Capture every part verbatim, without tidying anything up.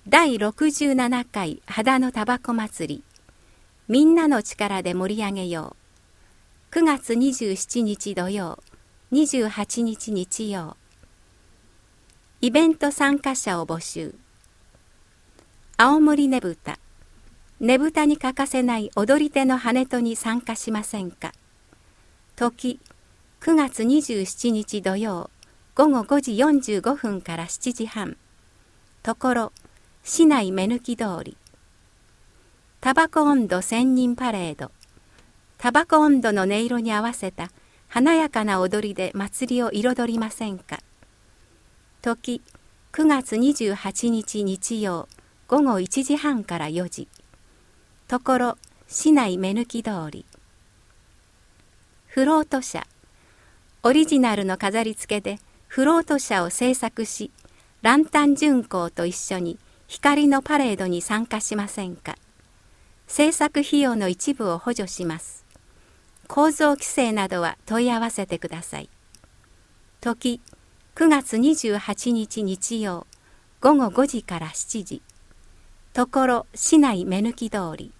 だいろくじゅうななかい秦野タバコ祭り、みんなの力で盛り上げよう。くがつにじゅうしちにち土曜、にじゅうはちにち日曜。イベント参加者を募集。青森ねぶた、ねぶたに欠かせない踊り手の跳人に参加しませんか。時、くがつにじゅうしちにち土曜、ごごごじよんじゅうごふんからしちじはん。ところ、市内目抜き通り。タバコ温度千人パレード。タバコ温度の音色に合わせた華やかな踊りで祭りを彩りませんか。時、くがつにじゅうはちにち日曜、ごごいちじはんからよじ。ところ、市内目抜き通り。フロート車。オリジナルの飾り付けでフロート車を製作し、ランタン巡行と一緒に光のパレードに参加しませんか。制作費用の一部を補助します。構造規制などは問い合わせてください。時、くがつにじゅうはちにち日曜、ごごごじからしちじ。ところ、市内目抜き通り。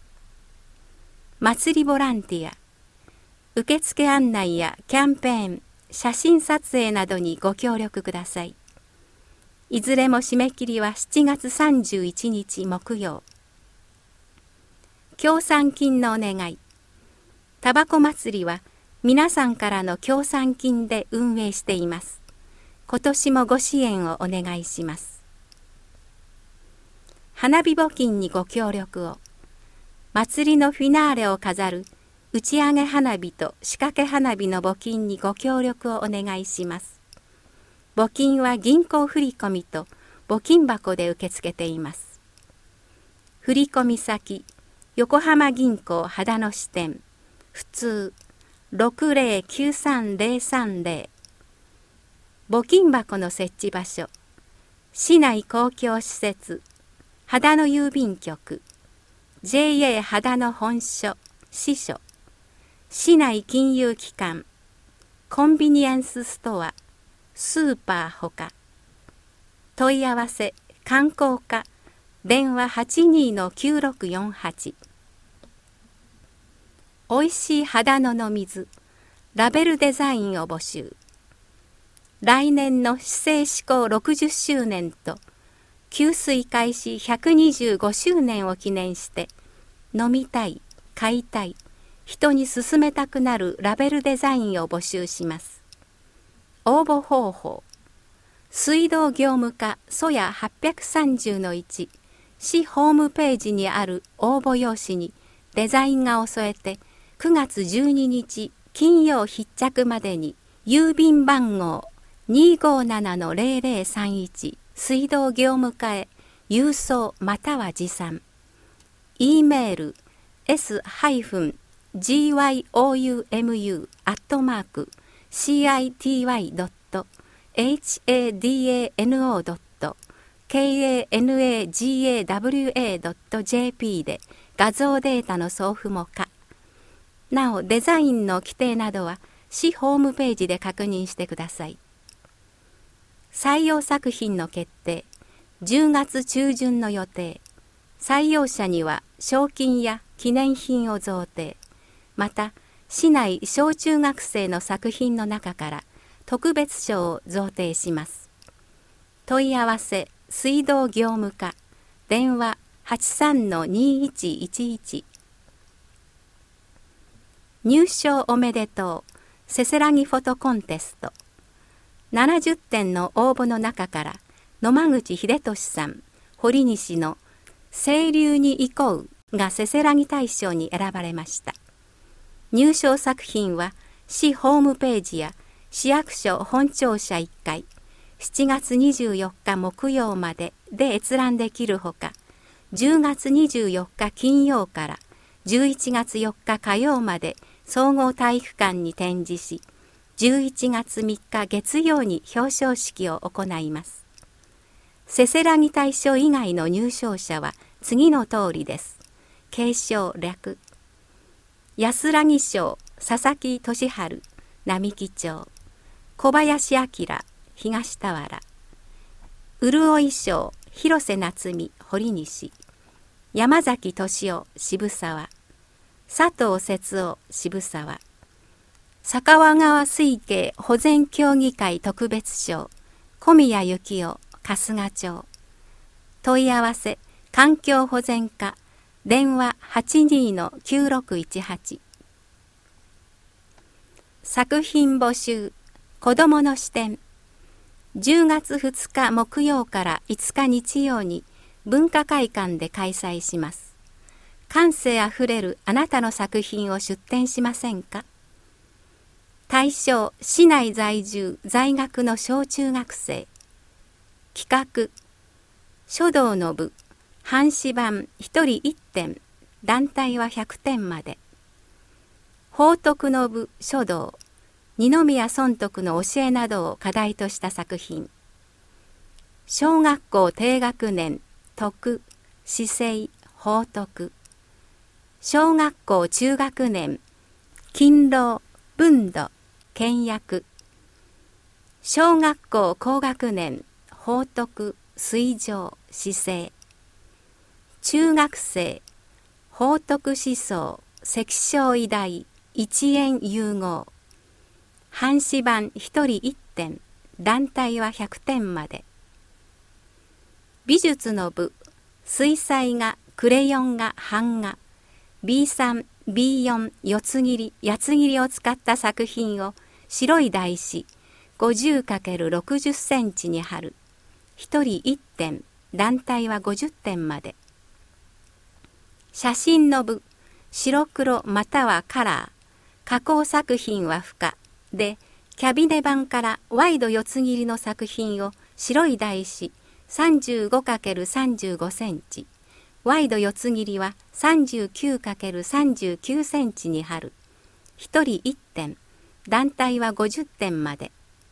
祭りボランティア。受付案内やキャンペーン、写真撮影などにご協力ください。いずれも締め切りはしちがつさんじゅういちにち木曜。協賛金のお願い。タバコ祭りは皆さんからの協賛金で運営しています。今年もご支援をお願いします。花火募金にご協力を。祭りのフィナーレを飾る打ち上げ花火と仕掛け花火の募金にご協力をお願いします。募金は銀行振込と募金箱で受け付けています。振込先、横浜銀行秦野支店、普通ろくぜろきゅうさんぜろさんぜろ。募金箱の設置場所、市内公共施設、秦野郵便局、ジェイエー 秦野本所、支所、市内金融機関、コンビニエンスストア、スーパーほか。問い合わせ、観光課、電話 はちにーのきゅうろくよんはち。おいしい秦野の水、ラベルデザインを募集。来年の市政施行ろくじゅっしゅうねんと、給水開始ひゃくにじゅうごしゅうねんを記念して、飲みたい、買いたい、人に勧めたくなるラベルデザインを募集します。応募方法。水道業務課そやはっぴゃくさんじゅうのいち、市ホームページにある応募用紙にデザイン画を添えて、くがつじゅうににち金曜必着までに郵便番号 にーごーななのぜろぜろさんいち 水道業務課へ郵送または持参。E メール エス ジーワイオーユーエムユー アットマーク シーアイティーワイ ドット エイチエーディーエーエヌオー ドット ケーエーエヌエージーエーダブリューエー ドット ジェーピー で画像データの送付も可。なお、デザインの規定などは市ホームページで確認してください。採用作品の決定、じゅうがつちゅうじゅんの予定。採用者には賞金や記念品を贈呈。また、市内小中学生の作品の中から特別賞を贈呈します。問い合わせ、水道業務課、電話 はちさんのにいちいちいち。入賞おめでとう、せせらぎフォトコンテスト。ななじゅってんの応募の中から、野間口秀俊さん、堀西の清流に行こうがせせらぎ大賞に選ばれました。入賞作品は市ホームページや市役所本庁舎いっかい、しちがつにじゅうよっか木曜までで閲覧できるほか、じゅうがつにじゅうよっか金曜からじゅういちがつよっか火曜まで総合体育館に展示し、じゅういちがつみっか月曜に表彰式を行います。せせらぎ大賞以外の入賞者は次の通りです。継承略。安らぎ賞、佐々木俊治、並木町。小林明、東田原。潤い賞、 広瀬夏美堀西、山崎俊夫渋沢、佐藤節夫渋沢、酒匂川水系保全協議会特別賞小宮幸夫春日町、問い合わせ環境保全課電話 はちにーのきゅうろくいちはち。作品募集子どもの視点、じゅうがつふつか木曜からいつか日曜に文化会館で開催します。感性あふれるあなたの作品を出展しませんか。対象市内在住在学の小中学生。企画書道の部半紙版ひとりいってん、団体はひゃくてんまで。報徳の部書道二宮尊徳の教えなどを課題とした作品。小学校低学年徳姿勢報徳、小学校中学年勤労文土倹約、小学校高学年報徳水上姿勢、中学生報徳思想関小医大一円融合、半紙版ひとりいってん、団体はひゃくてんまで。美術の部水彩画クレヨン画版画 ビースリー、ビーフォー 四つ切り八つ切りを使った作品を白い台紙 ごじゅうかけるろくじゅっセンチに貼る、ひとりいってん、団体はごじゅってんまで。写真の部白黒またはカラー、加工作品は不可で、キャビネ版からワイド四つ切りの作品を白い台紙 さんじゅうごかけるさんじゅうごセンチ、ワイド四つ切りは さんじゅうきゅうかけるさんじゅうきゅうセンチに貼る、ひとりいってん、団体はごじゅってんまで。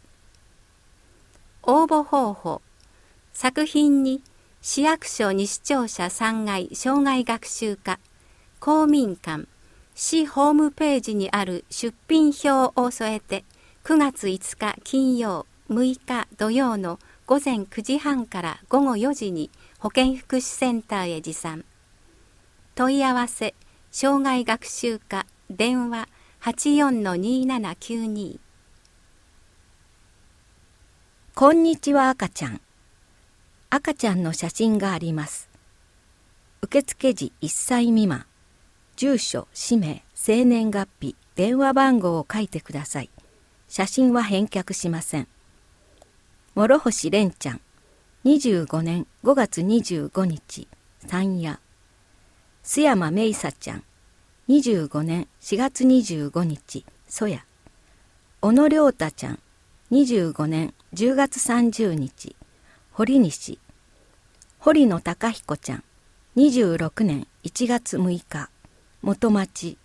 応募方法、作品に市役所西庁舎さんがい生涯学習課、公民館、市ホームページにある出品表を添えてくがついつか金曜むいか土曜のごぜんくじはんからごごよじに保健福祉センターへ持参。問い合わせ生涯学習課電話 はちよんのにーななきゅうに。 こんにちは赤ちゃん。赤ちゃんの写真があります。受付時いっさい未満、住所、氏名、生年月日、電話番号を書いてください。写真は返却しません。諸星蓮ちゃん、にじゅうごねんごがつにじゅうごにち、山谷。須山芽衣沙ちゃん、にじゅうごねんしがつにじゅうごにち、曽谷。小野良太ちゃん、にじゅうごねんじゅうがつさんじゅうにち、堀西。堀野貴彦ちゃん、にじゅうろくねんいちがつむいか、元町。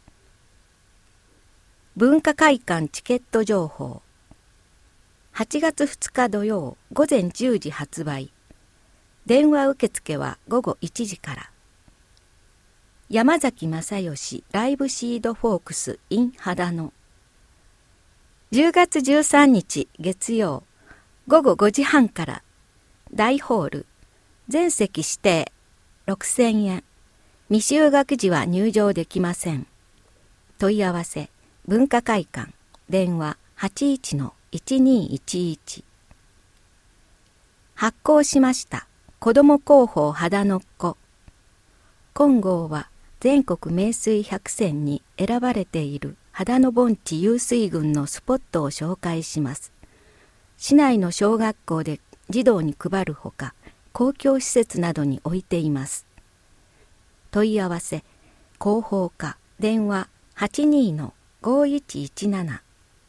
文化会館チケット情報。はちがつふつか土曜ごぜんじゅうじ発売。電話受付はごごいちじから。山崎正義ライブシードフォークス in 秦野。じゅうがつじゅうさんにち月曜ごごごじはんから。大ホール全席指定ろくせんえん。未就学時は入場できません。問い合わせ文化会館電話 はちいちのいちにいちいち。発行しました子ども広報秦野っ子。今号は全国名水百選に選ばれている秦野盆地湧水群のスポットを紹介します。市内の小学校で児童に配るほか、公共施設などに置いています。問い合わせ広報課電話 はちにーのごいちいちなな。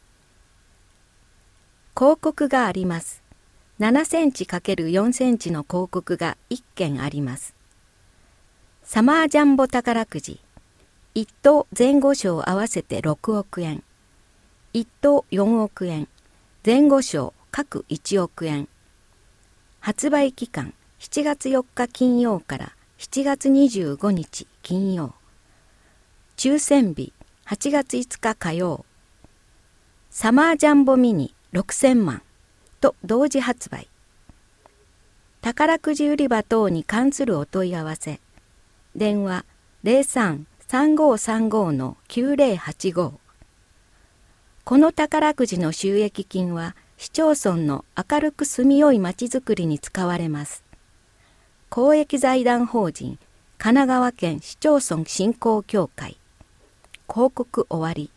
広告があります。ななセンチかけるよんセンチの広告がいっけんあります。サマージャンボ宝くじいっとう前後賞合わせてろくおくえん、いっとうよんおくえん、前後賞各いちおくえん。発売期間しちがつよっか金曜からしちがつにじゅうごにち金曜。抽選日はちがついつか火曜。サマージャンボミニろくせんまんと同時発売。 宝くじ売り場等に関するお問い合わせ。電話 ゼロさん さんごさんご のきゅうゼロはちご。この宝くじの収益金は市町村の明るく住みよいまちづくりに使われます。公益財団法人神奈川県市町村振興協会。広告終わり。